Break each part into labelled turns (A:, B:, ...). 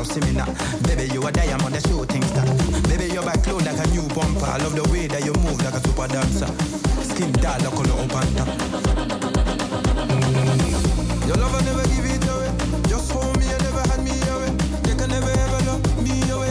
A: see me now. Baby, you a diamond, the shooting star. Baby, your back load like a new bumper. I love the way that you move like a super dancer. Skin dark like a little panda. Your lover never give it away. Just hold me and never had me away. They can never ever love me away.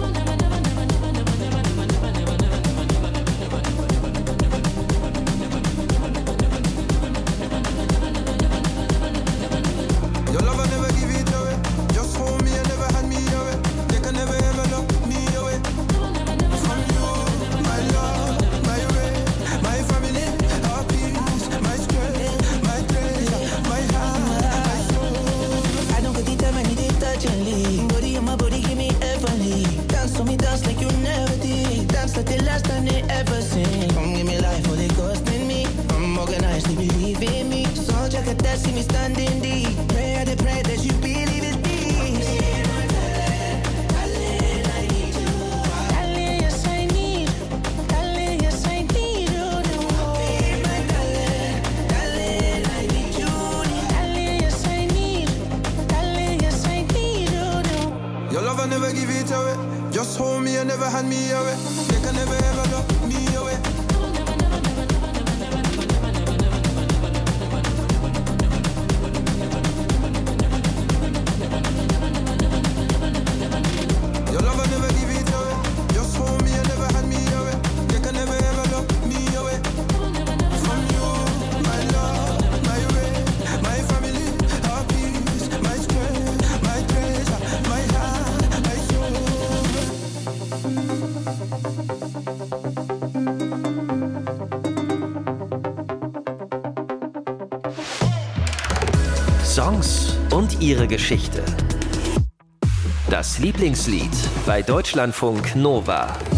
A: Your lover never give it away. Just hold me and never had me away. They can never ever love me away. From you, my love, my way, my family, our peace, my strength, my treasure, my heart, my soul.
B: I don't get the time, I need it urgently. Body on my body, give me heavenly. Dance on me, dance like you never did. Dance like the last time they ever seen. Come give me life, all it costing me. I'm organized, they believe in me. So check it, that see me standing deep. Pray that you believe in me.
A: Your lover never give it away. Just hold me and never hand me away. They can never ever love me away. Your lover never give it away. Just hold me and never hand me away. They can never ever love me away. From you, my love, my way, my family, our peace, my strength, my treasure, my heart, my soul.
C: Songs und ihre Geschichte. Das Lieblingslied bei Deutschlandfunk Nova.